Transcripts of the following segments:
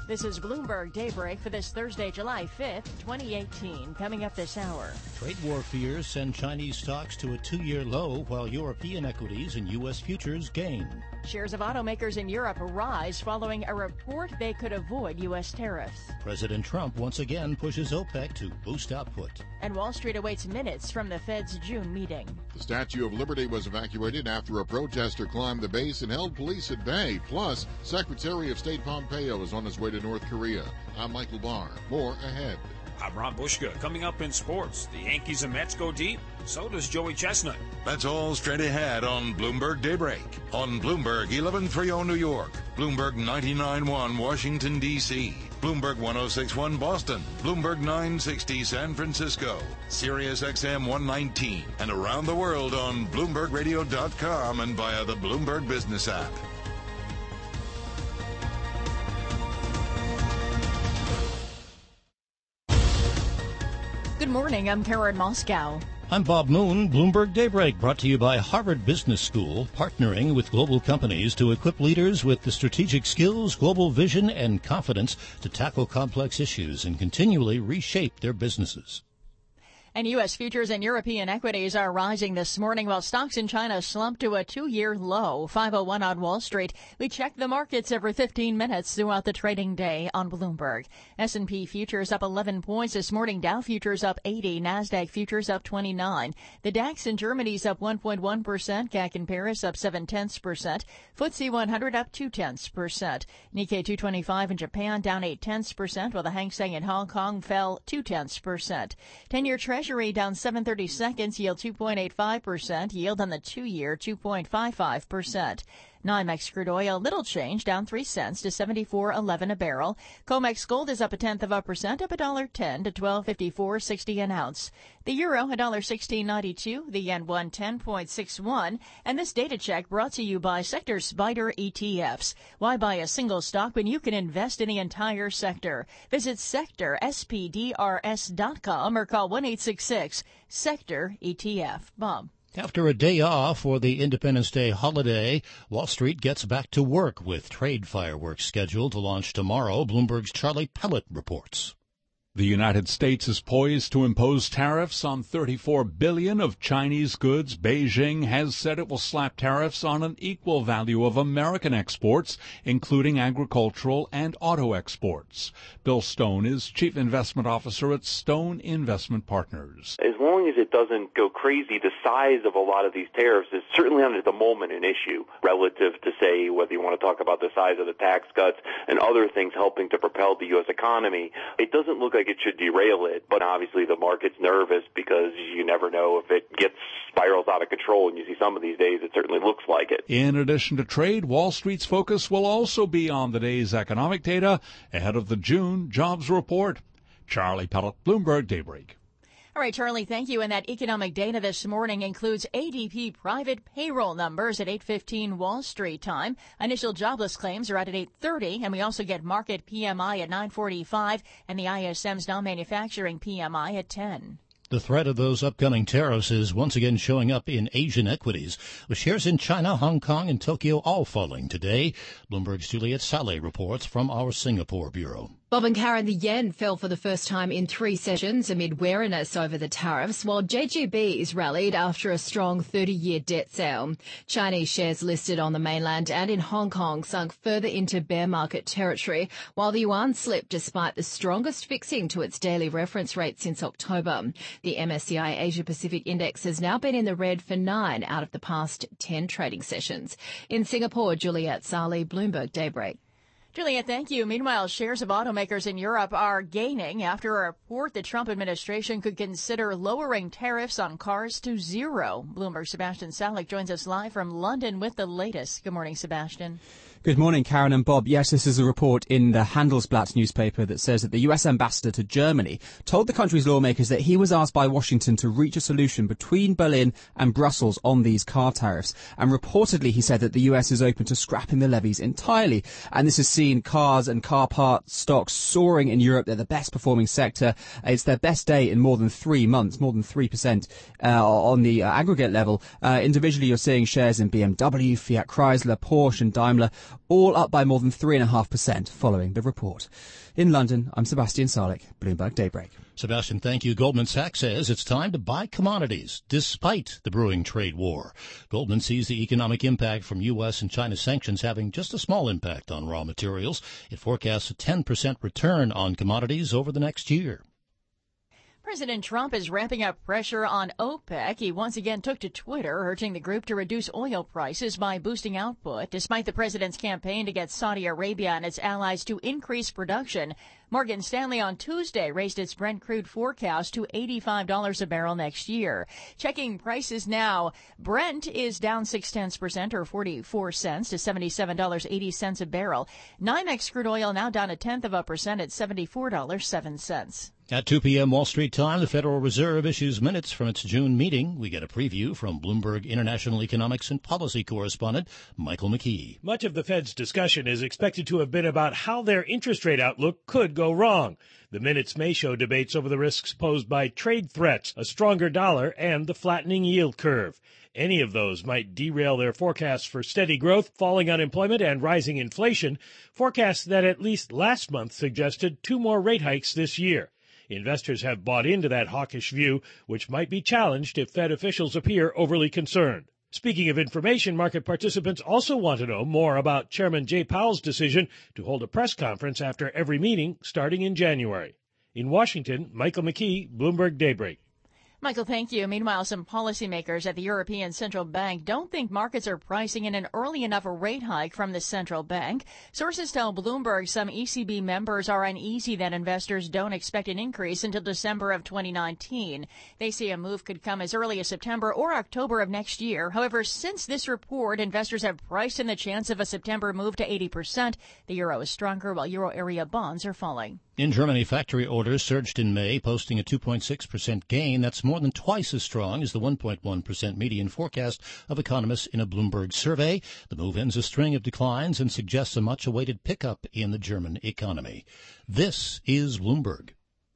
This is Bloomberg Daybreak for this Thursday, July 5th, 2018. Coming up this hour. Trade war fears send Chinese stocks to a two-year low, while European equities and U.S. futures gain. Shares of automakers in Europe rise following a report they could avoid U.S. tariffs. President Trump once again pushes OPEC to boost output. And Wall Street awaits minutes from the Fed's June meeting. The Statue of Liberty was evacuated after a protester climbed the base and held police at bay. Plus, Secretary of State Pompeo is on his way to North Korea. I'm Michael Barr. More ahead. I'm Ron Bushka. Coming up in sports, the Yankees and Mets go deep. So does Joey Chestnut. That's all straight ahead on Bloomberg Daybreak. On Bloomberg 1130 New York, Bloomberg 99.1 Washington, D.C., Bloomberg 106.1 Boston, Bloomberg 960 San Francisco, Sirius XM 119, and around the world on BloombergRadio.com and via the Bloomberg Business app. Good morning, I'm Karen Moscow. I'm Bob Moon. Bloomberg Daybreak brought to you by Harvard Business School, partnering with global companies to equip leaders with the strategic skills, global vision, and confidence to tackle complex issues and continually reshape their businesses. And U.S. futures and European equities are rising this morning while stocks in China slumped to a two-year low. 5:01 on Wall Street. We check the markets every 15 minutes throughout the trading day on Bloomberg. S&P futures up 11 points this morning. Dow futures up 80. NASDAQ futures up 29. The DAX in Germany's up 1.1%. CAC in Paris up 0.7%. FTSE 100 up 0.2%. Nikkei 225 in Japan down 0.8%, while the Hang Seng in Hong Kong fell 0.2%. 10-year Treasury down 7/30 seconds, yield 2.85%, yield on the 2-year 2.55%. NYMEX crude oil, little change, down 3 cents to 74.11 a barrel. COMEX gold is up 0.1%, up $1.10 to $12.5460 an ounce. The euro, $1.1692, the yen 110.61, and this data check brought to you by Sector Spider ETFs. Why buy a single stock when you can invest in the entire sector? Visit sectorspdrs.com or call 1-866-SECTOR-ETF. Bob. After a day off for the Independence Day holiday, Wall Street gets back to work with trade fireworks scheduled to launch tomorrow. Bloomberg's Charlie Pellet reports. The United States is poised to impose tariffs on $34 billion of Chinese goods. Beijing has said it will slap tariffs on an equal value of American exports, including agricultural and auto exports. Bill Stone is Chief Investment Officer at Stone Investment Partners. As long as it doesn't go crazy, the size of a lot of these tariffs is certainly not at the moment an issue relative to, say, whether you want to talk about the size of the tax cuts and other things helping to propel the U.S. economy. It doesn't look like it should derail it, but obviously the market's nervous because you never know if it spirals out of control, and you see some of these days it certainly looks like it. In addition to trade, Wall Street's focus will also be on the day's economic data ahead of the June jobs report. Charlie Pellet, Bloomberg Daybreak. All right, Charlie, thank you. And that economic data this morning includes ADP private payroll numbers at 8:15 Wall Street time. Initial jobless claims are out at 8:30, and we also get market PMI at 9:45 and the ISM's non-manufacturing PMI at 10. The threat of those upcoming tariffs is once again showing up in Asian equities, with shares in China, Hong Kong, and Tokyo all falling today. Bloomberg's Juliet Saleh reports from our Singapore bureau. Bob and Karen, the yen fell for the first time in 3 sessions amid wariness over the tariffs, while JGBs rallied after a strong 30-year debt sale. Chinese shares listed on the mainland and in Hong Kong sunk further into bear market territory, while the yuan slipped despite the strongest fixing to its daily reference rate since October. The MSCI Asia Pacific Index has now been in the red for 9 out of the past 10 trading sessions. In Singapore, Juliet Saleh, Bloomberg Daybreak. Juliet, thank you. Meanwhile, shares of automakers in Europe are gaining after a report the Trump administration could consider lowering tariffs on cars to 0. Bloomberg's Sebastian Salick joins us live from London with the latest. Good morning, Sebastian. Good morning, Karen and Bob. Yes, this is a report in the Handelsblatt newspaper that says that the U.S. ambassador to Germany told the country's lawmakers that he was asked by Washington to reach a solution between Berlin and Brussels on these car tariffs. And reportedly, he said that the U.S. is open to scrapping the levies entirely. And this has seen cars and car part stocks soaring in Europe. They're the best performing sector. It's their best day in more than 3 months, more than 3% on the aggregate level. Individually, you're seeing shares in BMW, Fiat Chrysler, Porsche and Daimler all up by more than 3.5% following the report. In London, I'm Sebastian Sarlik, Bloomberg Daybreak. Sebastian, thank you. Goldman Sachs says it's time to buy commodities despite the brewing trade war. Goldman sees the economic impact from U.S. and China sanctions having just a small impact on raw materials. It forecasts a 10% return on commodities over the next year. President Trump is ramping up pressure on OPEC. He once again took to Twitter, urging the group to reduce oil prices by boosting output, despite the president's campaign to get Saudi Arabia and its allies to increase production. Morgan Stanley on Tuesday raised its Brent crude forecast to $85 a barrel next year. Checking prices now, Brent is down 0.6% or 44 cents to $77.80 a barrel. NYMEX crude oil now down 0.1% at $74.07. At 2 p.m. Wall Street time, the Federal Reserve issues minutes from its June meeting. We get a preview from Bloomberg International Economics and Policy correspondent Michael McKee. Much of the Fed's discussion is expected to have been about how their interest rate outlook could go wrong. The minutes may show debates over the risks posed by trade threats, a stronger dollar, and the flattening yield curve. Any of those might derail their forecasts for steady growth, falling unemployment, and rising inflation, forecasts that at least last month suggested 2 more rate hikes this year. Investors have bought into that hawkish view, which might be challenged if Fed officials appear overly concerned. Speaking of information, market participants also want to know more about Chairman Jay Powell's decision to hold a press conference after every meeting starting in January. In Washington, Michael McKee, Bloomberg Daybreak. Michael, thank you. Meanwhile, some policymakers at the European Central Bank don't think markets are pricing in an early enough rate hike from the central bank. Sources tell Bloomberg some ECB members are uneasy that investors don't expect an increase until December of 2019. They say a move could come as early as September or October of next year. However, since this report, investors have priced in the chance of a September move to 80%. The euro is stronger while euro area bonds are falling. In Germany, factory orders surged in May, posting a 2.6% gain. That's more than twice as strong as the 1.1% median forecast of economists in a Bloomberg survey. The move ends a string of declines and suggests a much-awaited pickup in the German economy. This is Bloomberg.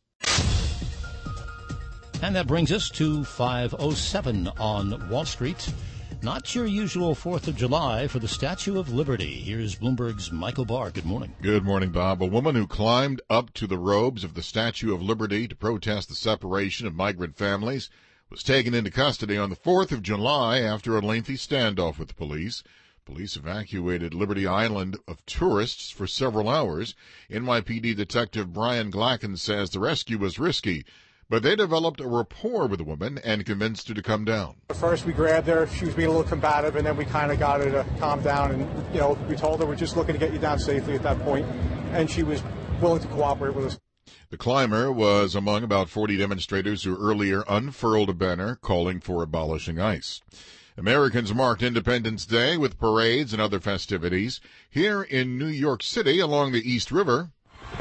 And that brings us to 5:07 on Wall Street. Not your usual 4th of July for the Statue of Liberty. Here's Bloomberg's Michael Barr. Good morning. Good morning, Bob. A woman who climbed up to the robes of the Statue of Liberty to protest the separation of migrant families was taken into custody on the 4th of July after a lengthy standoff with the police. Police evacuated Liberty Island of tourists for several hours. NYPD Detective Brian Glacken says the rescue was risky, but they developed a rapport with the woman and convinced her to come down. First we grabbed her, she was being a little combative, and then we kind of got her to calm down. And, we told her we're just looking to get you down safely at that point, and she was willing to cooperate with us. The climber was among about 40 demonstrators who earlier unfurled a banner calling for abolishing ICE. Americans marked Independence Day with parades and other festivities. Here in New York City along the East River,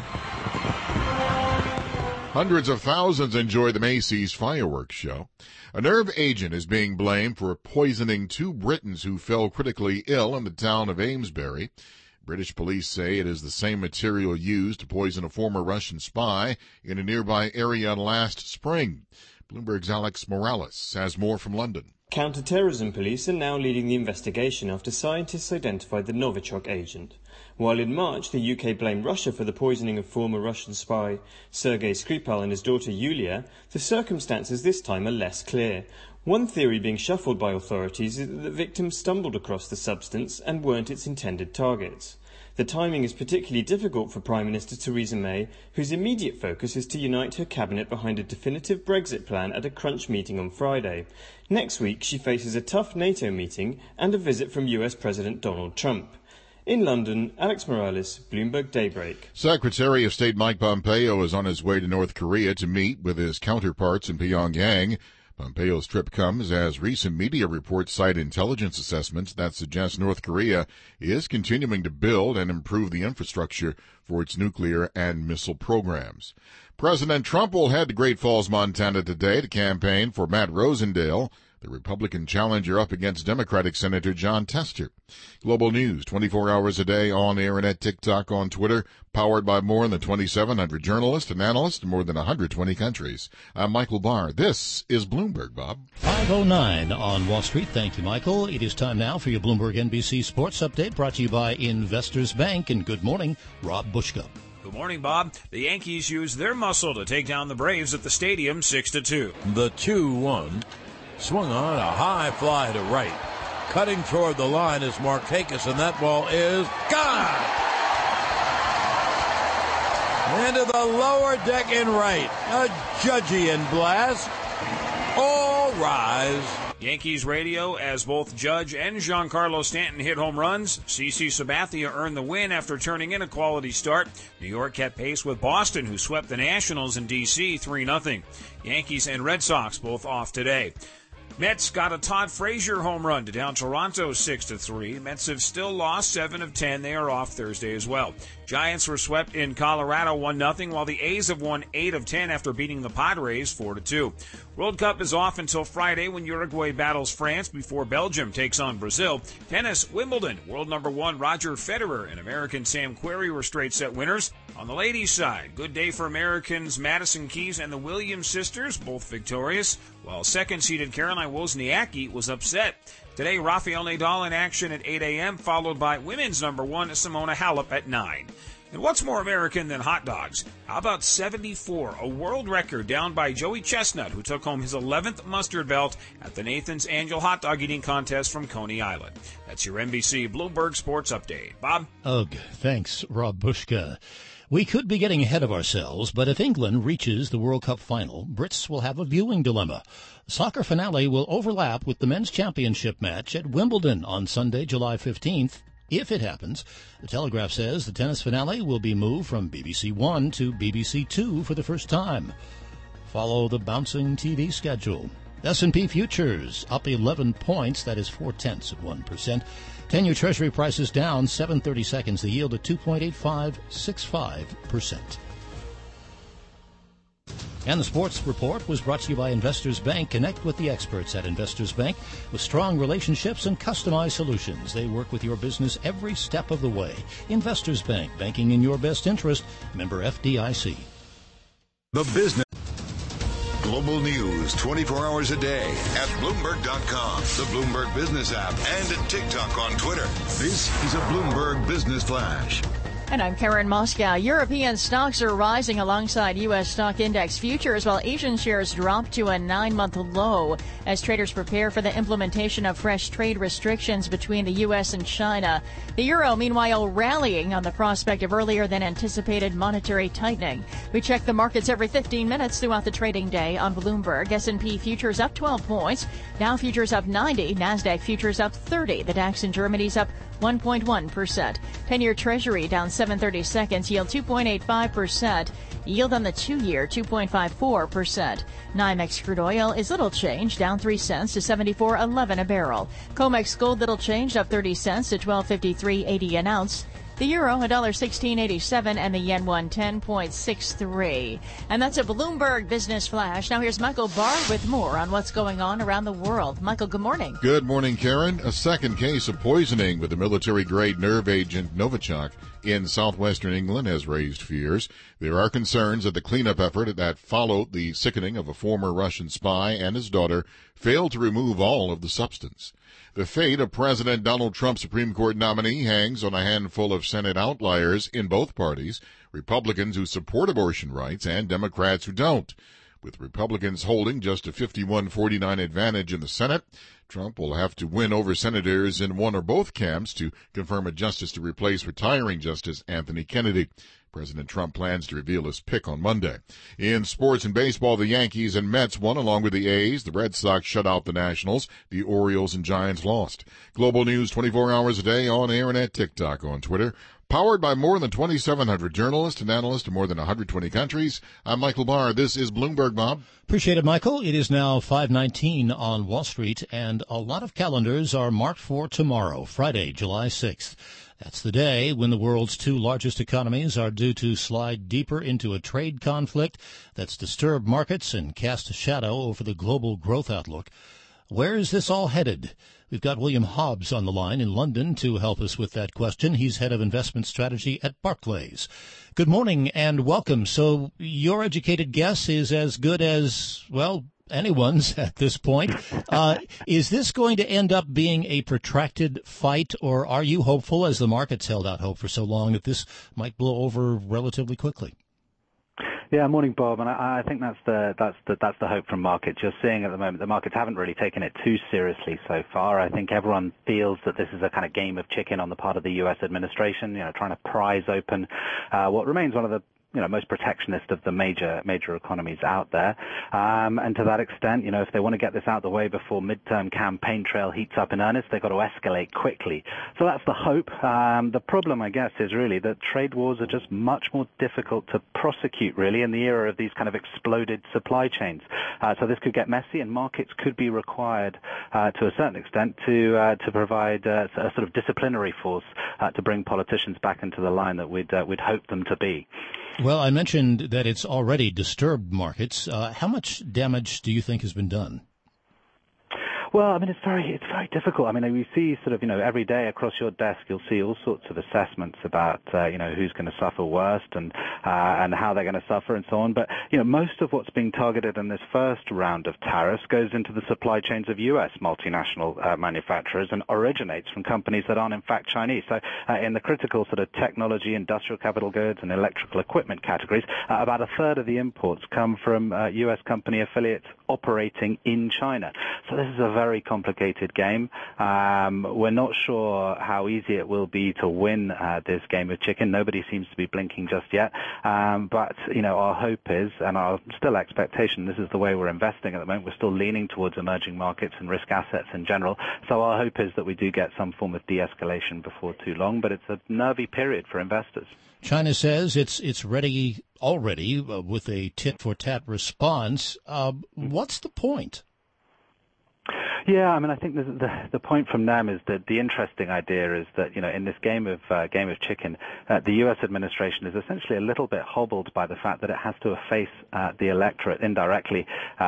hundreds of thousands enjoy the Macy's fireworks show. A nerve agent is being blamed for poisoning 2 Britons who fell critically ill in the town of Amesbury. British police say it is the same material used to poison a former Russian spy in a nearby area last spring. Bloomberg's Alex Morales has more from London. Counter-terrorism police are now leading the investigation after scientists identified the Novichok agent. While in March the UK blamed Russia for the poisoning of former Russian spy Sergei Skripal and his daughter Yulia, the circumstances this time are less clear. One theory being shuffled by authorities is that the victims stumbled across the substance and weren't its intended targets. The timing is particularly difficult for Prime Minister Theresa May, whose immediate focus is to unite her cabinet behind a definitive Brexit plan at a crunch meeting on Friday. Next week she faces a tough NATO meeting and a visit from US President Donald Trump. In London, Alex Morales, Bloomberg Daybreak. Secretary of State Mike Pompeo is on his way to North Korea to meet with his counterparts in Pyongyang. Pompeo's trip comes as recent media reports cite intelligence assessments that suggest North Korea is continuing to build and improve the infrastructure for its nuclear and missile programs. President Trump will head to Great Falls, Montana today to campaign for Matt Rosendale. the Republican challenger up against Democratic Senator Jon Tester. Global News, 24 hours a day, on air and at TikTok, on Twitter, powered by more than 2,700 journalists and analysts in more than 120 countries. I'm Michael Barr. This is Bloomberg, Bob. 5:09 on Wall Street. Thank you, Michael. It is time now for your Bloomberg NBC Sports Update, brought to you by Investors Bank. And good morning, Rob Bushka. Good morning, Bob. The Yankees used their muscle to take down the Braves at the stadium 6-2. The 2-1 swung on a high fly to right. Cutting toward the line is Markakis, and that ball is gone! Into the lower deck in right. A Judgian blast. All rise. Yankees radio as both Judge and Giancarlo Stanton hit home runs. CC Sabathia earned the win after turning in a quality start. New York kept pace with Boston, who swept the Nationals in D.C. 3-0. Yankees and Red Sox both off today. Mets got a Todd Frazier home run to down Toronto 6-3. Mets have still lost 7 of 10. They are off Thursday as well. Giants were swept in Colorado 1-0, while the A's have won 8 of 10 after beating the Padres 4-2. World Cup is off until Friday when Uruguay battles France before Belgium takes on Brazil. Tennis, Wimbledon. World number 1 Roger Federer and American Sam Querrey were straight set winners. On the ladies' side, good day for Americans Madison Keys and the Williams sisters, both victorious, while second-seeded Caroline Wozniacki was upset. Today, Rafael Nadal in action at 8 a.m., followed by women's number 1 Simona Halep at 9. And what's more American than hot dogs? How about 74, a world record down by Joey Chestnut, who took home his 11th mustard belt at the Nathan's Annual Hot Dog Eating Contest from Coney Island. That's your NBC Bloomberg Sports Update. Bob? Ugh, thanks, Rob Bushka. We could be getting ahead of ourselves, but if England reaches the World Cup final, Brits will have a viewing dilemma. The soccer finale will overlap with the men's championship match at Wimbledon on Sunday, July 15th. If it happens, the Telegraph says the tennis finale will be moved from BBC One to BBC Two for the first time. Follow the bouncing TV schedule. S&P futures up 11 points, that is 0.4%. 10-year Treasury prices down 7/30 seconds, the yield at 2.8565%. And the sports report was brought to you by Investors Bank. Connect with the experts at Investors Bank with strong relationships and customized solutions. They work with your business every step of the way. Investors Bank, banking in your best interest. Member FDIC. The business. Global news 24 hours a day at Bloomberg.com, the Bloomberg Business app, and at TikTok on Twitter. This is a Bloomberg Business Flash. And I'm Karen Moscow. European stocks are rising alongside U.S. stock index futures, while Asian shares drop to a 9-month low as traders prepare for the implementation of fresh trade restrictions between the U.S. and China. The euro, meanwhile, rallying on the prospect of earlier than anticipated monetary tightening. We check the markets every 15 minutes throughout the trading day on Bloomberg. S&P futures up 12 points. Dow futures up 90. NASDAQ futures up 30. The DAX in Germany's up 1.1%. 10-year Treasury down 7/30 seconds, yield 2.85%. Yield on the 2-year 2.54%. NYMEX crude oil is little change, down 3 cents to 74.11 a barrel. COMEX gold little change, up 30 cents to 1253.80 an ounce. The euro, $1.1687, and the yen, 110.63. And that's a Bloomberg Business Flash. Now here's Michael Barr with more on what's going on around the world. Michael, good morning. Good morning, Karen. A second case of poisoning with the military-grade nerve agent Novichok in southwestern England has raised fears. There are concerns that the cleanup effort that followed the sickening of a former Russian spy and his daughter failed to remove all of the substance. The fate of President Donald Trump's Supreme Court nominee hangs on a handful of Senate outliers in both parties, Republicans who support abortion rights and Democrats who don't. With Republicans holding just a 51-49 advantage in the Senate, Trump will have to win over senators in one or both camps to confirm a justice to replace retiring Justice Anthony Kennedy. President Trump plans to reveal his pick on Monday. In sports and baseball, the Yankees and Mets won along with the A's. The Red Sox shut out the Nationals. The Orioles and Giants lost. Global news 24 hours a day on air and at TikTok, on Twitter. Powered by more than 2,700 journalists and analysts in more than 120 countries. I'm Michael Barr. This is Bloomberg, Bob. Appreciate it, Michael. It is now 5:19 on Wall Street, and a lot of calendars are marked for tomorrow, Friday, July 6th. That's the day when the world's two largest economies are due to slide deeper into a trade conflict that's disturbed markets and cast a shadow over the global growth outlook. Where is this all headed? We've got William Hobbs on the line in London to help us with that question. He's head of investment strategy at Barclays. Good morning and welcome. So your educated guess is as good as, well, anyone's at this point. Is this going to end up being a protracted fight, or are you hopeful, as the market's held out hope for so long, that this might blow over relatively quickly? Yeah, morning, Bob. And I think that's the hope from markets. You're seeing at the moment the markets haven't really taken it too seriously so far. I think everyone feels that this is a kind of game of chicken on the part of the U.S. administration, trying to prise open what remains one of the most protectionist of the major economies out there. And to that extent, if they want to get this out of the way before midterm campaign trail heats up in earnest, they've got to escalate quickly. So that's the hope. The problem, I guess, is really that trade wars are just much more difficult to prosecute, really, in the era of these kind of exploded supply chains. So this could get messy, and markets could be required, to a certain extent, to provide a sort of disciplinary force to bring politicians back into the line that we'd hope them to be. Well, I mentioned that it's already disturbed markets. How much damage do you think has been done? Well, I mean, it's very difficult. I mean, we see sort of, every day across your desk, you'll see all sorts of assessments about, who's going to suffer worst and how they're going to suffer and so on. But, most of what's being targeted in this first round of tariffs goes into the supply chains of U.S. multinational manufacturers and originates from companies that aren't in fact Chinese. So in the critical sort of technology, industrial capital goods and electrical equipment categories, about a third of the imports come from U.S. company affiliates operating in China. So this is a very complicated game. We're not sure how easy it will be to win this game of chicken. Nobody seems to be blinking just yet. But, our hope is, and our still expectation, this is the way we're investing at the moment. We're still leaning towards emerging markets and risk assets in general. So our hope is that we do get some form of de-escalation before too long, but it's a nervy period for investors. China says it's ready already with a tit-for-tat response. What's the point? Yeah, I mean, I think the point from them is that the interesting idea is that, in this game of chicken, the U.S. administration is essentially a little bit hobbled by the fact that it has to face the electorate indirectly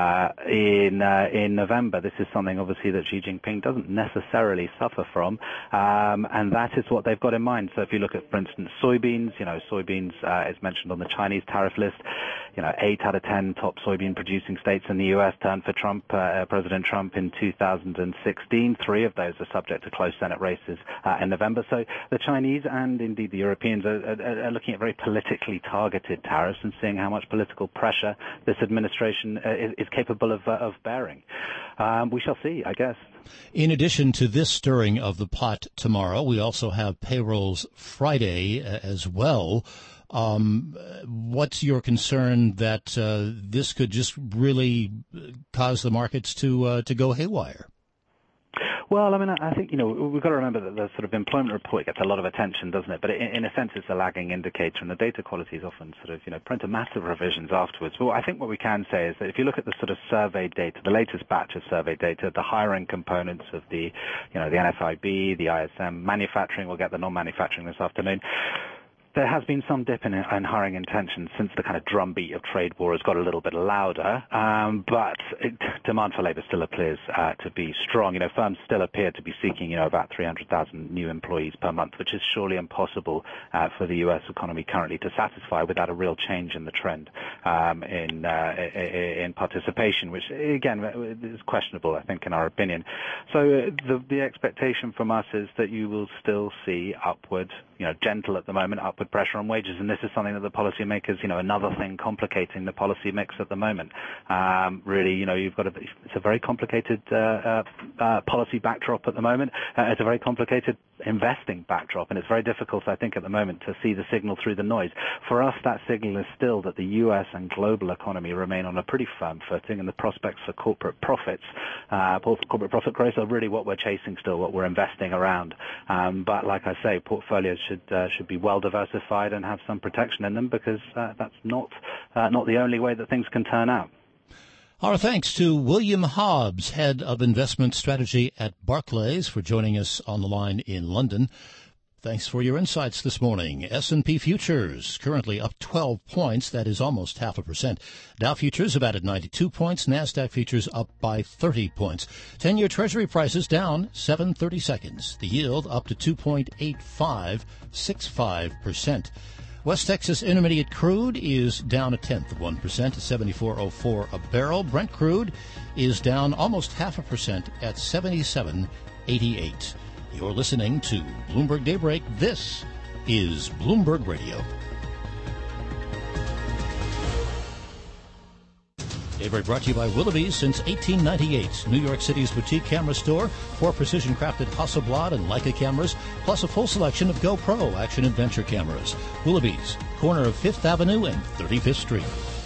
in November. This is something, obviously, that Xi Jinping doesn't necessarily suffer from, and that is what they've got in mind. So if you look at, for instance, soybeans, soybeans is mentioned on the Chinese tariff list. 8 out of 10 top soybean-producing states in the U.S. turned for President Trump in 2016. 3 of those are subject to close Senate races in November. So the Chinese and indeed the Europeans are looking at very politically targeted tariffs and seeing how much political pressure this administration is capable of bearing. We shall see, I guess. In addition to this stirring of the pot tomorrow, we also have payrolls Friday as well. What's your concern that this could just really cause the markets to go haywire? Well, I mean, I think, we've got to remember that the sort of employment report gets a lot of attention, doesn't it? But in a sense, it's a lagging indicator, and the data quality is often sort of, prone to massive revisions afterwards. But I think what we can say is that if you look at the sort of survey data, the latest batch of survey data, the hiring components of the, the NFIB, the ISM, manufacturing, we'll get the non-manufacturing this afternoon. There has been some dip in hiring intentions since the kind of drumbeat of trade war has got a little bit louder, but demand for labour still appears to be strong. Firms still appear to be seeking, about 300,000 new employees per month, which is surely impossible for the U.S. economy currently to satisfy without a real change in the trend in participation, which, again, is questionable, I think, in our opinion. So the expectation from us is that you will still see upward, gentle at the moment, upward pressure on wages, and this is something that the policymakers, another thing complicating the policy mix at the moment. Really, you've got it's a very complicated policy backdrop at the moment. It's a very complicated investing backdrop, and it's very difficult, I think, at the moment to see the signal through the noise. For us, that signal is still that the U.S. and global economy remain on a pretty firm footing, and the prospects for corporate profits, corporate profit growth are really what we're chasing still, what we're investing around. But like I say, portfolios should be well diversified and have some protection in them, because that's not the only way that things can turn out. Our thanks to William Hobbs, Head of Investment Strategy at Barclays, for joining us on the line in London. Thanks for your insights this morning. S&P Futures currently up 12 points. That is almost 0.5%. Dow Futures about at 92 points. NASDAQ Futures up by 30 points. 10-year Treasury prices down 7/32. The yield up to 2.8565%. West Texas Intermediate crude is down 0.1% to 74.04 a barrel. Brent crude is down almost 0.5% at 77.88. You're listening to Bloomberg Daybreak. This is Bloomberg Radio. Daybreak brought to you by Willoughby's since 1898. New York City's boutique camera store. 4 precision-crafted Hasselblad and Leica cameras, plus a full selection of GoPro action-adventure cameras. Willoughby's, corner of 5th Avenue and 35th Street.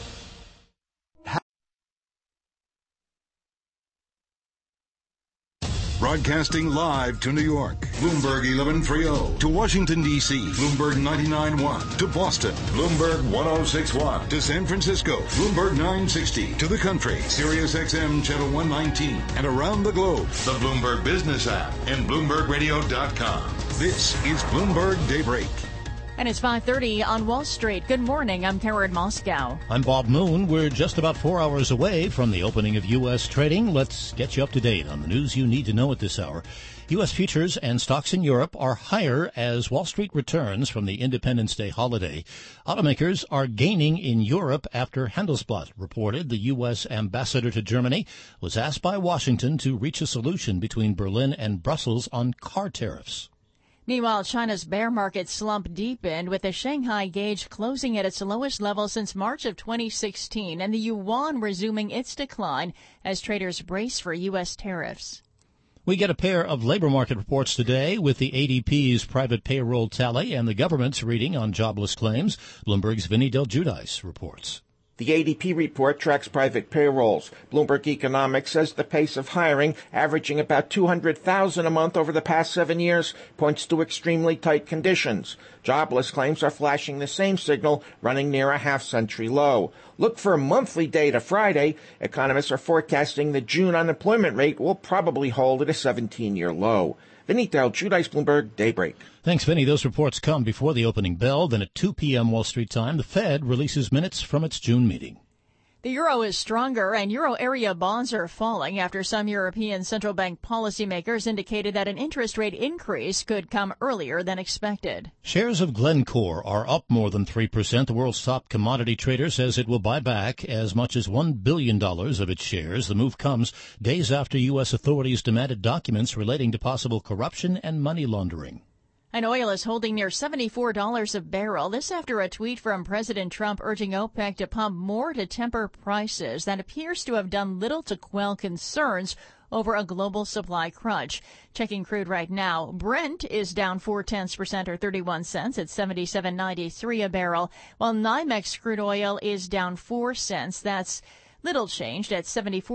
Broadcasting live to New York, Bloomberg 1130. To Washington, D.C., Bloomberg 99.1. To Boston, Bloomberg 106.1. To San Francisco, Bloomberg 960. To the country, Sirius XM Channel 119. And around the globe, the Bloomberg Business app and BloombergRadio.com. This is Bloomberg Daybreak. And it's 5:30 on Wall Street. Good morning. I'm Karen Moscow. I'm Bob Moon. We're just about 4 hours away from the opening of U.S. trading. Let's get you up to date on the news you need to know at this hour. U.S. futures and stocks in Europe are higher as Wall Street returns from the Independence Day holiday. Automakers are gaining in Europe after Handelsblatt reported the U.S. ambassador to Germany was asked by Washington to reach a solution between Berlin and Brussels on car tariffs. Meanwhile, China's bear market slump deepened, with the Shanghai gauge closing at its lowest level since March of 2016 and the yuan resuming its decline as traders brace for U.S. tariffs. We get a pair of labor market reports today with the ADP's private payroll tally and the government's reading on jobless claims. Bloomberg's Vinny Del Giudice reports. The ADP report tracks private payrolls. Bloomberg Economics says the pace of hiring, averaging about 200,000 a month over the past 7 years, points to extremely tight conditions. Jobless claims are flashing the same signal, running near a half-century low. Look for monthly data Friday. Economists are forecasting the June unemployment rate will probably hold at a 17-year low. Vinny Del Giudice, Bloomberg Daybreak. Thanks, Vinny. Those reports come before the opening bell. Then at 2 p.m. Wall Street time, the Fed releases minutes from its June meeting. The euro is stronger and euro area bonds are falling after some European central bank policymakers indicated that an interest rate increase could come earlier than expected. Shares of Glencore are up more than 3%. The world's top commodity trader says it will buy back as much as $1 billion of its shares. The move comes days after U.S. authorities demanded documents relating to possible corruption and money laundering. And oil is holding near $74 a barrel. This after a tweet from President Trump urging OPEC to pump more to temper prices. That appears to have done little to quell concerns over a global supply crunch. Checking crude right now, Brent is down 0.4% or 31 cents at $77.93 a barrel, while NYMEX crude oil is down 4 cents. That's little changed at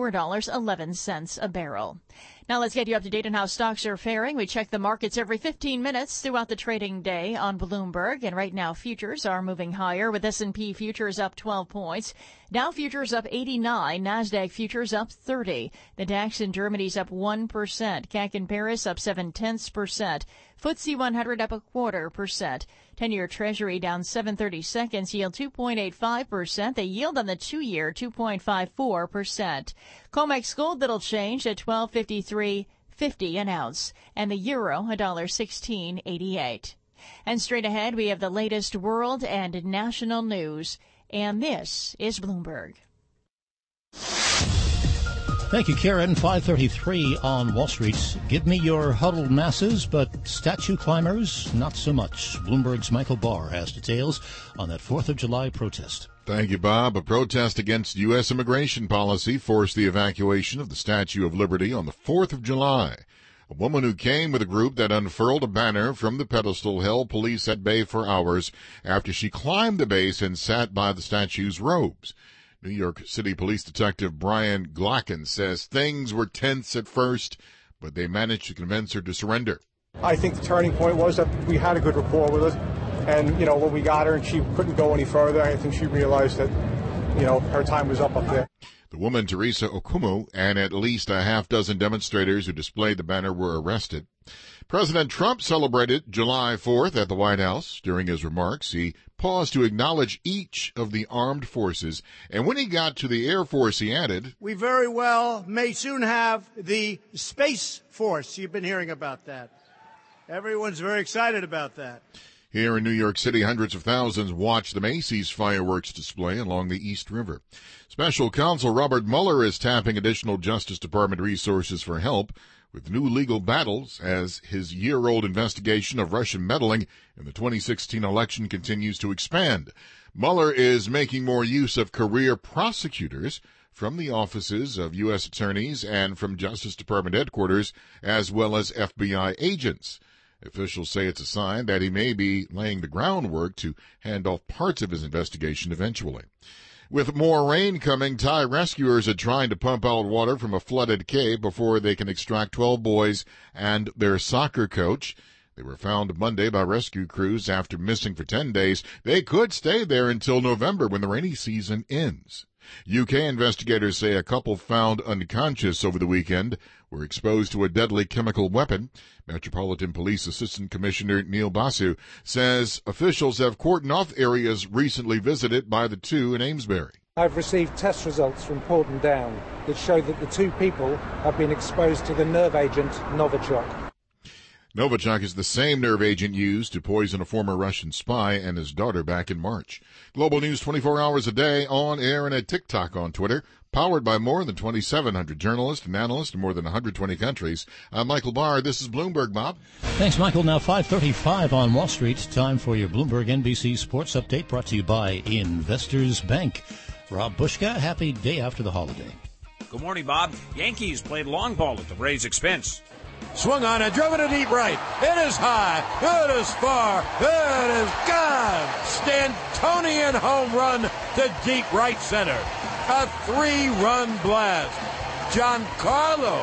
$74.11 a barrel. Now let's get you up to date on how stocks are faring. We check the markets every 15 minutes throughout the trading day on Bloomberg. And right now, futures are moving higher with S&P futures up 12 points. Dow futures up 89. NASDAQ futures up 30. The DAX in Germany's up 1%. CAC in Paris up 0.7%. FTSE 100 up 0.25%. 10-year Treasury down 7/32, yield 2.85%. The yield on the 2-year 2.54%. COMEX gold little change at $12.53.50 an ounce, and the euro $1.1688. And straight ahead we have the latest world and national news, and this is Bloomberg. Thank you, Karen. 5:33 on Wall Street. Give me your huddled masses, but statue climbers, not so much. Bloomberg's Michael Barr has details on that 4th of July protest. Thank you, Bob. A protest against U.S. immigration policy forced the evacuation of the Statue of Liberty on the 4th of July. A woman who came with a group that unfurled a banner from the pedestal held police at bay for hours after she climbed the base and sat by the statue's robes. New York City Police Detective Brian Glacken says things were tense at first, but they managed to convince her to surrender. I think the turning point was that we had a good rapport with her. And, when we got her and she couldn't go any further, I think she realized that, her time was up there. The woman, Teresa Okumu, and at least a half dozen demonstrators who displayed the banner were arrested. President Trump celebrated July 4th at the White House. During his remarks, he paused to acknowledge each of the armed forces, and when he got to the Air Force, he added, "We very well may soon have the Space Force." You've been hearing about that. Everyone's very excited about that. Here in New York City, hundreds of thousands watched the Macy's fireworks display along the East River. Special Counsel Robert Mueller is tapping additional Justice Department resources for help with new legal battles as his year-old investigation of Russian meddling in the 2016 election continues to expand. Mueller is making more use of career prosecutors from the offices of U.S. attorneys and from Justice Department headquarters, as well as FBI agents. Officials say it's a sign that he may be laying the groundwork to hand off parts of his investigation eventually. With more rain coming, Thai rescuers are trying to pump out water from a flooded cave before they can extract 12 boys and their soccer coach. They were found Monday by rescue crews after missing for 10 days. They could stay there until November when the rainy season ends. UK investigators say a couple found unconscious over the weekend were exposed to a deadly chemical weapon. Metropolitan Police Assistant Commissioner Neil Basu says officials have cordoned off areas recently visited by the two in Amesbury. I've received test results from Porton Down that show that the two people have been exposed to the nerve agent Novichok. Novichok is the same nerve agent used to poison a former Russian spy and his daughter back in March. Global News 24 hours a day, on air and at TikTok, on Twitter. Powered by more than 2,700 journalists and analysts in more than 120 countries. I'm Michael Barr. This is Bloomberg, Bob. Thanks, Michael. Now 5:35 on Wall Street. Time for your Bloomberg NBC Sports Update, brought to you by Investors Bank. Rob Bushka, happy day after the holiday. Good morning, Bob. Yankees played long ball at the Rays' expense. Swung on and driven to deep right. It is high. It is far. It is gone. Stantonian home run to deep right center. A 3-run blast. Giancarlo.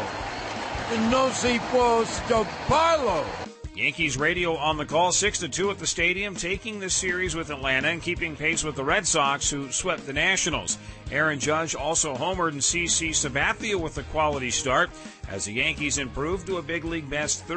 No si può stopparlo. Yankees radio on the call, 6-2 at the stadium, taking the series with Atlanta and keeping pace with the Red Sox, who swept the Nationals. Aaron Judge also homered, and CC Sabathia with a quality start as the Yankees improved to a big league best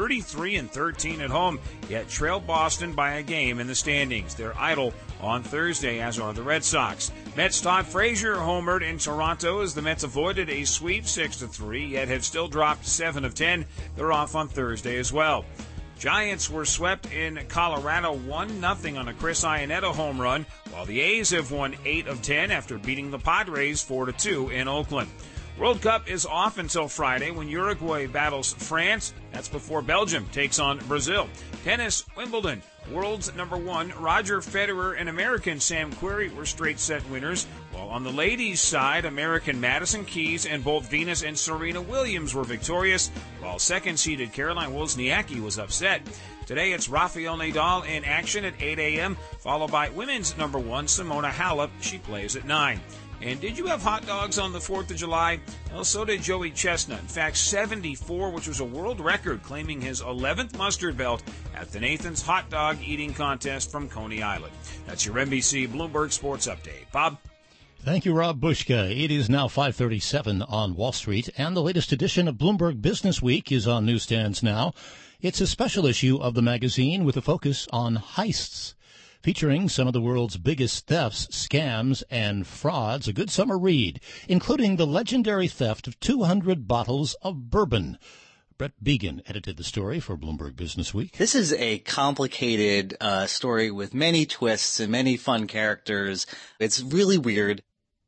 33-13 at home, yet trailed Boston by a game in the standings. They're idle on Thursday, as are the Red Sox. Mets' Todd Frazier homered in Toronto as the Mets avoided a sweep 6-3, yet have still dropped 7 of 10. They're off on Thursday as well. Giants were swept in Colorado 1-0 on a Chris Iannetta home run, while the A's have won 8 of 10 after beating the Padres 4-2 in Oakland. World Cup is off until Friday when Uruguay battles France. That's before Belgium takes on Brazil. Tennis, Wimbledon. World's number 1, Roger Federer and American Sam Querrey were straight set winners, while on the ladies' side, American Madison Keys and both Venus and Serena Williams were victorious, while second-seeded Caroline Wozniacki was upset. Today, it's Rafael Nadal in action at 8 a.m., followed by women's number 1, Simona Halep. She plays at 9. And did you have hot dogs on the 4th of July? Well, so did Joey Chestnut. In fact, 74, which was a world record, claiming his 11th mustard belt at the Nathan's Hot Dog Eating Contest from Coney Island. That's your NBC Bloomberg Sports Update. Bob? Thank you, Rob Bushka. It is now 5:37 on Wall Street, and the latest edition of Bloomberg Business Week is on newsstands now. It's a special issue of the magazine with a focus on heists, featuring some of the world's biggest thefts, scams, and frauds. A good summer read, including the legendary theft of 200 bottles of bourbon. Brett Began edited the story for Bloomberg Business Week. This is a complicated story with many twists and many fun characters. It's really weird.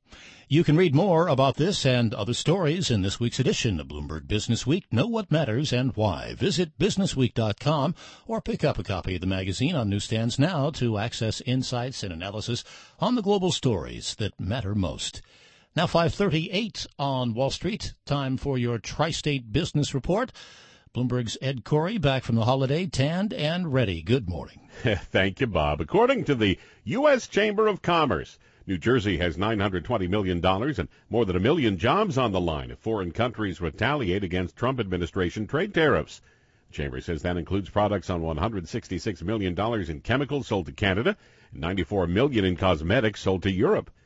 You can read more about this and other stories in this week's edition of Bloomberg Business Week. Know what matters and why. Visit businessweek.com or pick up a copy of the magazine on newsstands now to access insights and analysis on the global stories that matter most. Now 5:38 on Wall Street. Time for your Tri-State Business Report. Bloomberg's Ed Corey back from the holiday, tanned and ready. Good morning. Thank you, Bob. According to the U.S. Chamber of Commerce, New Jersey has $920 million and more than 1 million jobs on the line if foreign countries retaliate against Trump administration trade tariffs. The Chamber says that includes products on $166 million in chemicals sold to Canada and $94 million in cosmetics sold to Europe.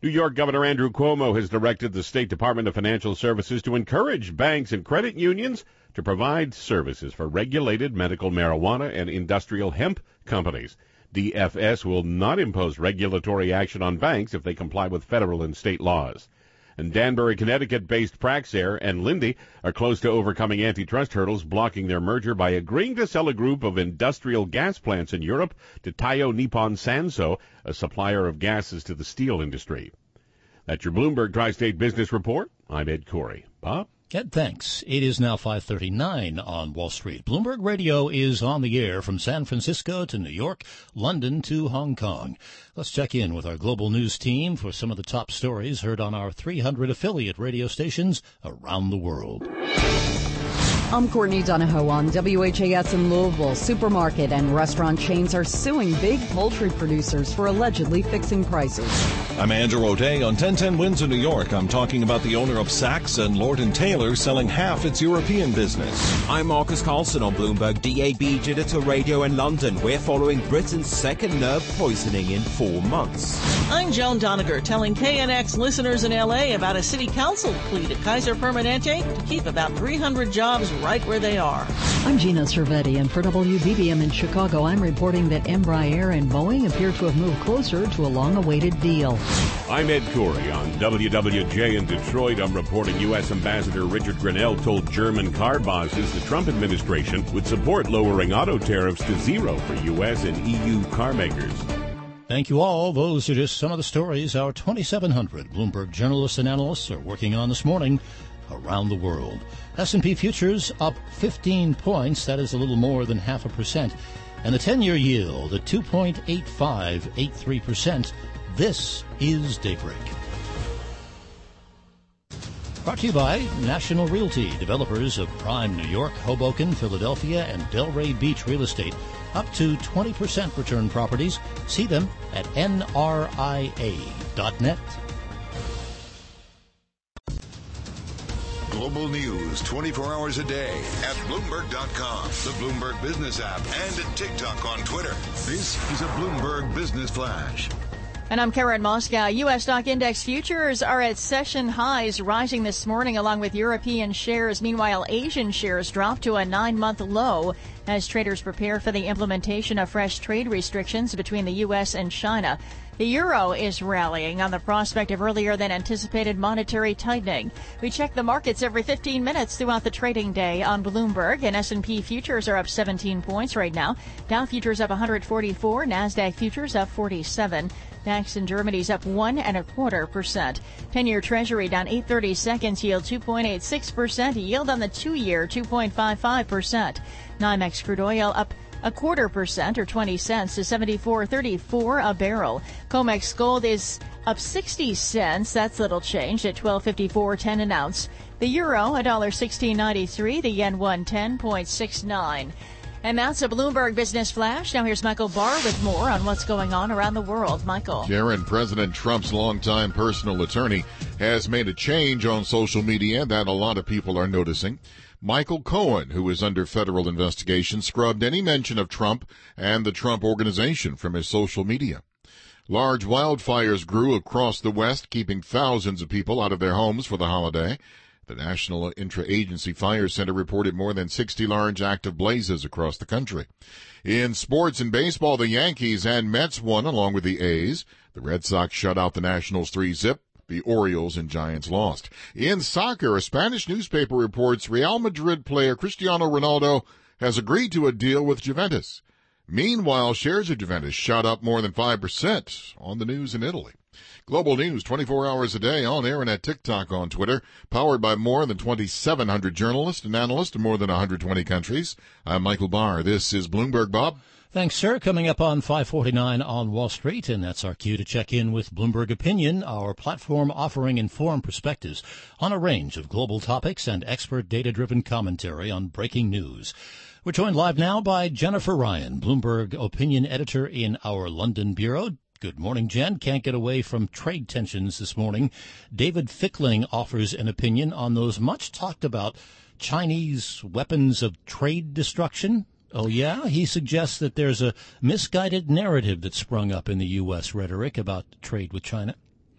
New York Governor Andrew Cuomo has directed the State Department of Financial Services to encourage banks and credit unions to provide services for regulated medical marijuana and industrial hemp companies. DFS will not impose regulatory action on banks if they comply with federal and state laws. And Danbury, Connecticut-based Praxair and Linde are close to overcoming antitrust hurdles blocking their merger by agreeing to sell a group of industrial gas plants in Europe to Taiyo Nippon Sanso, a supplier of gases to the steel industry. That's your Bloomberg Tri-State Business Report. I'm Ed Corey. Bob? Ed, thanks. It is now 5:39 on Wall Street. Bloomberg Radio is on the air from San Francisco to New York, London to Hong Kong. Let's check in with our global news team for some of the top stories heard on our 300 affiliate radio stations around the world. I'm Courtney Donahoe on WHAS in Louisville. Supermarket and restaurant chains are suing big poultry producers for allegedly fixing prices. I'm Andrew O'Day on 1010 Windsor, New York. I'm talking about the owner of Saks and Lord & Taylor selling half its European business. I'm Marcus Carlson on Bloomberg DAB Digital Radio in London. We're following Britain's second nerve poisoning in 4 months. I'm Joan Doniger telling KNX listeners in LA about a city council plea to Kaiser Permanente to keep about 300 jobs right where they are. I'm Gina Cervetti, and for WBBM in Chicago, I'm reporting that Embraer and Boeing appear to have moved closer to a long-awaited deal. I'm Ed Corey on WWJ in Detroit. I'm reporting U.S. Ambassador Richard Grenell told German car bosses the Trump administration would support lowering auto tariffs to zero for U.S. and EU car makers. Thank you all. Those are just some of the stories our 2,700 Bloomberg journalists and analysts are working on this morning around the world. S&P futures up 15 points. That is a little more than 0.5%. And the 10-year yield at 2.8583%. This is Daybreak. Brought to you by National Realty, developers of prime New York, Hoboken, Philadelphia, and Delray Beach real estate. Up to 20% return properties. See them at nria.net. Global news 24 hours a day at Bloomberg.com, the Bloomberg Business app, and at TikTok on Twitter. This is a Bloomberg Business Flash. And I'm Karen Moscow. U.S. stock index futures are at session highs, rising this morning along with European shares. Meanwhile, Asian shares dropped to a 9-month low as traders prepare for the implementation of fresh trade restrictions between the U.S. and China. The euro is rallying on the prospect of earlier than anticipated monetary tightening. We check the markets every 15 minutes throughout the trading day on Bloomberg, and S&P futures are up 17 points right now. Dow futures up 144, NASDAQ futures up 47. DAX in Germany's up 1.25%. 10-year Treasury down 8/30 seconds, yield 2.86%. Yield on the 2-year 2.55%. NYMEX crude oil up 0.25% or 20 cents to $74.34 a barrel. COMEX gold is up 60 cents. That's little change at $12.54.10 an ounce. The euro $1.1693. The yen 110.69. And that's a Bloomberg Business Flash. Now here's Michael Barr with more on what's going on around the world. Michael. Karen, President Trump's longtime personal attorney has made a change on social media that a lot of people are noticing. Michael Cohen, who is under federal investigation, scrubbed any mention of Trump and the Trump Organization from his social media. Large wildfires grew across the West, keeping thousands of people out of their homes for the holiday. The National Intra-Agency Fire Center reported more than 60 large active blazes across the country. In sports and baseball, the Yankees and Mets won along with the A's. The Red Sox shut out the Nationals 3-0. The Orioles and Giants lost. In soccer, a Spanish newspaper reports Real Madrid player Cristiano Ronaldo has agreed to a deal with Juventus. Meanwhile, shares of Juventus shot up more than 5% on the news in Italy. Global news 24 hours a day on air and at TikTok on Twitter, powered by more than 2,700 journalists and analysts in more than 120 countries. I'm Michael Barr. This is Bloomberg. Bob? Thanks, sir. Coming up on 5:49 on Wall Street, and that's our cue to check in with Bloomberg Opinion, our platform offering informed perspectives on a range of global topics and expert data-driven commentary on breaking news. We're joined live now by Jennifer Ryan, Bloomberg Opinion Editor in our London bureau. Good morning, Jen. Can't get away from trade tensions this morning. David Fickling offers an opinion on those much talked about Chinese weapons of trade destruction. Oh, yeah? He suggests that there's a misguided narrative that sprung up in the U.S. rhetoric about trade with China.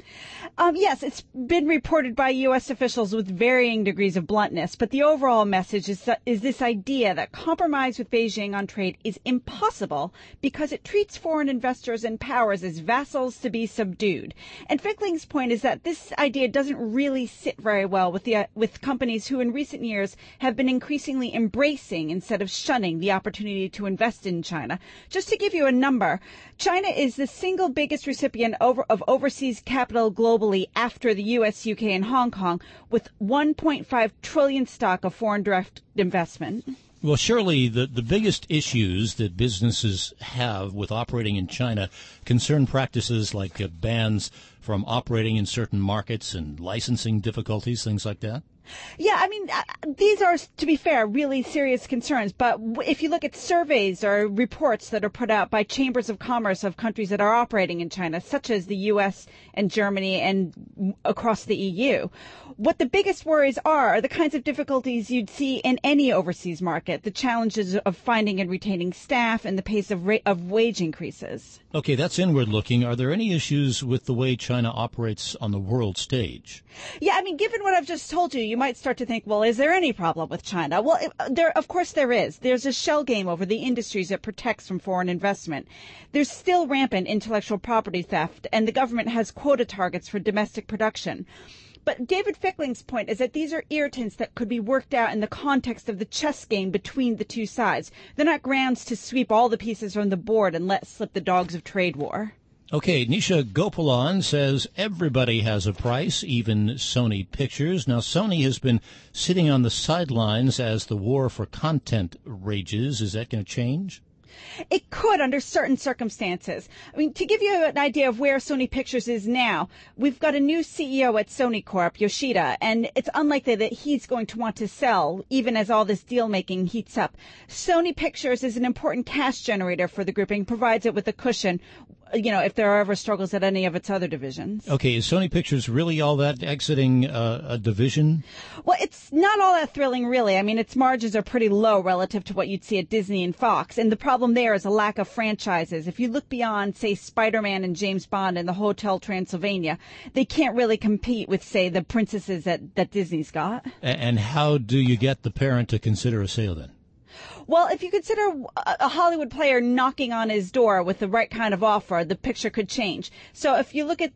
Yes, it's been reported by U.S. officials with varying degrees of bluntness, but the overall message is this idea that compromise with Beijing on trade is impossible because it treats foreign investors and powers as vassals to be subdued. And Fickling's point is that this idea doesn't really sit very well with companies who in recent years have been increasingly embracing instead of shunning the opportunity to invest in China. Just to give you a number, China is the single biggest recipient of overseas capital globally after the U.S., UK, and Hong Kong, with 1.5 trillion stock of foreign direct investment. Well, surely the biggest issues that businesses have with operating in China concern practices like bans from operating in certain markets and licensing difficulties, things like that? Yeah, I mean, these are, to be fair, really serious concerns. But if you look at surveys or reports that are put out by chambers of commerce of countries that are operating in China, such as the U.S. and Germany and across the EU, what the biggest worries are the kinds of difficulties you'd see in any overseas market, the challenges of finding and retaining staff and the pace of wage increases. Okay, that's inward looking. Are there any issues with the way China operates on the world stage? Yeah, I mean, given what I've just told you, you might start to think, well, is there any problem with China? Well, of course there is. There's a shell game over the industries it protects from foreign investment. There's still rampant intellectual property theft, and the government has quota targets for domestic production. But David Fickling's point is that these are irritants that could be worked out in the context of the chess game between the two sides. They're not grounds to sweep all the pieces from the board and let slip the dogs of trade war. Okay, Nisha Gopalan says everybody has a price, even Sony Pictures. Now, Sony has been sitting on the sidelines as the war for content rages. Is that going to change? It could under certain circumstances. I mean, to give you an idea of where Sony Pictures is now, we've got a new CEO at Sony Corp, Yoshida, and it's unlikely that he's going to want to sell, even as all this deal-making heats up. Sony Pictures is an important cash generator for the grouping, provides it with a cushion, if there are ever struggles at any of its other divisions. Okay, is Sony Pictures really all that exiting a division? Well, it's not all that thrilling, really. I mean, its margins are pretty low relative to what you'd see at Disney and Fox, and the problem there is a lack of franchises. If you look beyond, say, Spider-Man and James Bond and the Hotel Transylvania, they can't really compete with, say, the princesses that Disney's got. And how do you get the parent to consider a sale then? Well, if you consider a Hollywood player knocking on his door with the right kind of offer, the picture could change. So if you look at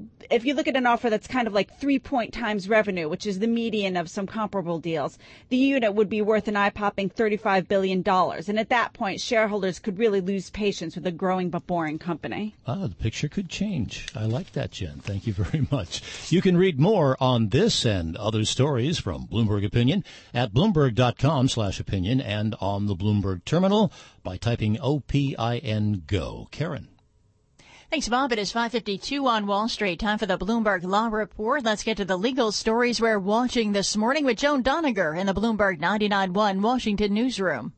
an offer that's kind of like 3 times revenue, which is the median of some comparable deals, the unit would be worth an eye-popping $35 billion. And at that point, shareholders could really lose patience with a growing but boring company. The picture could change. I like that, Jen. Thank you very much. You can read more on this and other stories from Bloomberg Opinion at Bloomberg.com/opinion and on the Bloomberg terminal by typing OPIN GO. Karen. Thanks, Bob. It is 5:52 on Wall Street. Time for the Bloomberg Law Report. Let's get to the legal stories we're watching this morning with Joan Doniger in the Bloomberg 99.1 Washington newsroom.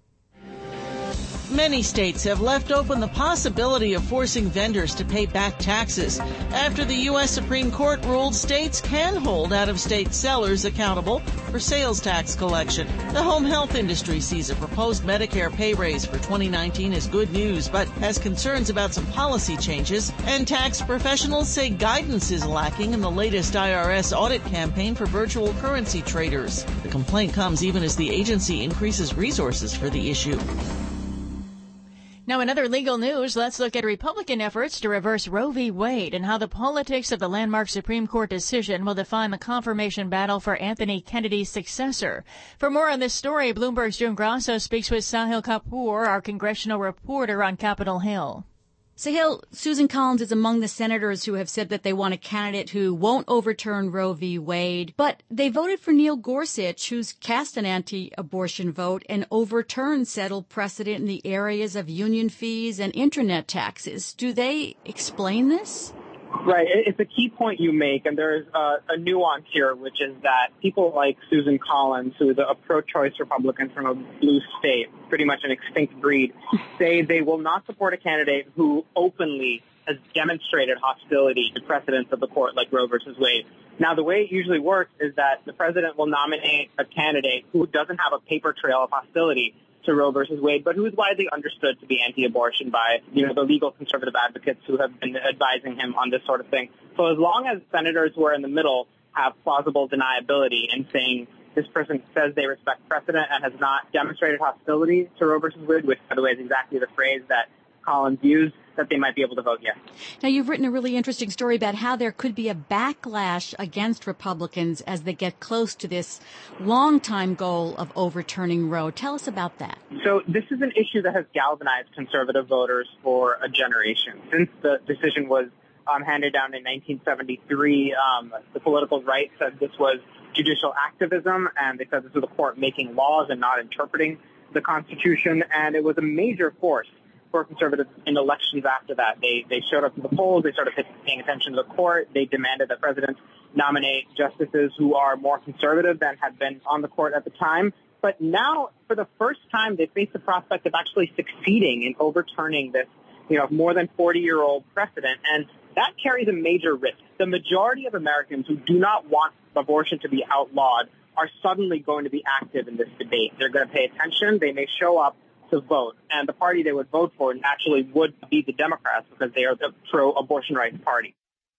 Many states have left open the possibility of forcing vendors to pay back taxes. After the U.S. Supreme Court ruled states can hold out-of-state sellers accountable for sales tax collection. The home health industry sees a proposed Medicare pay raise for 2019 as good news, but has concerns about some policy changes. And tax professionals say guidance is lacking in the latest IRS audit campaign for virtual currency traders. The complaint comes even as the agency increases resources for the issue. Now, in other legal news, let's look at Republican efforts to reverse Roe v. Wade and how the politics of the landmark Supreme Court decision will define the confirmation battle for Anthony Kennedy's successor. For more on this story, Bloomberg's June Grasso speaks with Sahil Kapoor, our congressional reporter on Capitol Hill. Sahil, Susan Collins is among the senators who have said that they want a candidate who won't overturn Roe v. Wade, but they voted for Neil Gorsuch, who's cast an anti-abortion vote and overturned settled precedent in the areas of union fees and internet taxes. Do they explain this? Right. It's a key point you make, and there's a nuance here, which is that people like Susan Collins, who is a pro-choice Republican from a blue state, pretty much an extinct breed, say they will not support a candidate who openly has demonstrated hostility to precedents of the court like Roe versus Wade. Now, the way it usually works is that the president will nominate a candidate who doesn't have a paper trail of hostility. to Roe versus Wade, but who is widely understood to be anti-abortion by, the legal conservative advocates who have been advising him on this sort of thing. So as long as senators who are in the middle have plausible deniability in saying this person says they respect precedent and has not demonstrated hostility to Roe versus Wade, which, by the way, is exactly the phrase that Collins used, that they might be able to vote yes. Now, you've written a really interesting story about how there could be a backlash against Republicans as they get close to this long-time goal of overturning Roe. Tell us about that. So this is an issue that has galvanized conservative voters for a generation. Since the decision was handed down in 1973, the political right said this was judicial activism, and they said this was the court making laws and not interpreting the Constitution, and it was a major force for conservatives in elections after that. They showed up to the polls, they started paying attention to the court, they demanded that presidents nominate justices who are more conservative than had been on the court at the time. But now, for the first time, they face the prospect of actually succeeding in overturning this, more than 40-year-old precedent, and that carries a major risk. The majority of Americans who do not want abortion to be outlawed are suddenly going to be active in this debate. They're going to pay attention, they may show up to vote, and the party they would vote for naturally would be the Democrats because they are the pro-abortion rights party.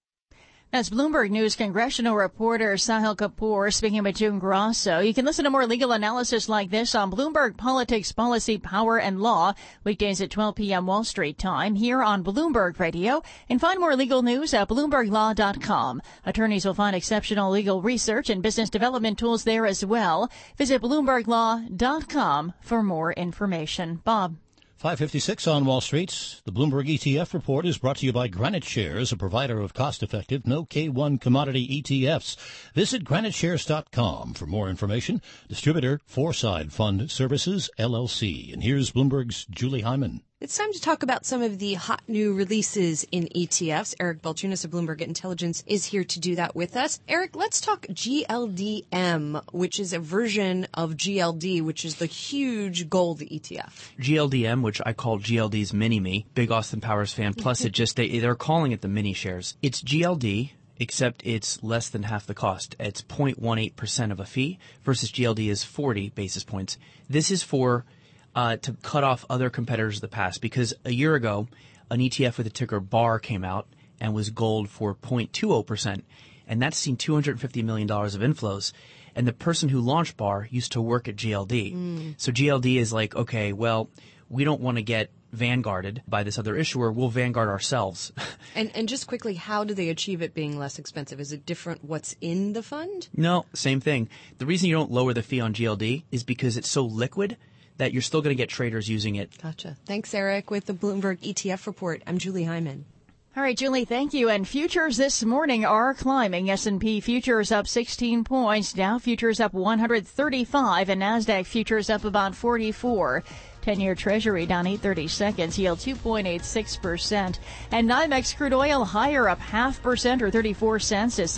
That's Bloomberg News congressional reporter Sahil Kapoor speaking with June Grosso. You can listen to more legal analysis like this on Bloomberg Politics, Policy, Power, and Law, weekdays at 12 p.m. Wall Street time here on Bloomberg Radio. And find more legal news at BloombergLaw.com. Attorneys will find exceptional legal research and business development tools there as well. Visit BloombergLaw.com for more information. Bob. 5:56 on Wall Street. The Bloomberg ETF report is brought to you by Granite Shares, a provider of cost-effective, no K1 commodity ETFs. Visit graniteshares.com for more information. Distributor, Foreside Fund Services, LLC. And here's Bloomberg's Julie Hyman. It's time to talk about some of the hot new releases in ETFs. Eric Balchunas of Bloomberg Intelligence is here to do that with us. Eric, let's talk GLDM, which is a version of GLD, which is the huge gold ETF. GLDM, which I call GLD's mini-me, big Austin Powers fan, plus they're calling it the mini shares. It's GLD, except it's less than half the cost. It's 0.18% of a fee versus GLD is 40 basis points. This is for to cut off other competitors of the past, because a year ago, an ETF with the ticker BAR came out and was gold for 0.20%, and that's seen $250 million of inflows. And the person who launched BAR used to work at GLD. So GLD is like, okay, well, we don't want to get vanguarded by this other issuer. We'll vanguard ourselves. And just quickly, how do they achieve it being less expensive? Is it different what's in the fund? No, same thing. The reason you don't lower the fee on GLD is because it's so liquid that you're still going to get traders using it. Gotcha. Thanks, Eric. With the Bloomberg ETF report, I'm Julie Hyman. All right, Julie, thank you. And futures this morning are climbing. S&P futures up 16 points. Dow futures up 135, and NASDAQ futures up about 44. 10-year Treasury down 8/32, yield 2.86%. And NYMEX crude oil higher up 0.5% or 34 cents at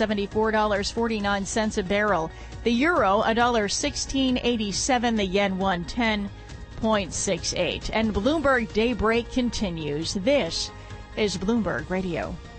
$74.49 a barrel. The euro, $1.1687. The yen, 110.68. And Bloomberg Daybreak continues. This is Bloomberg Radio.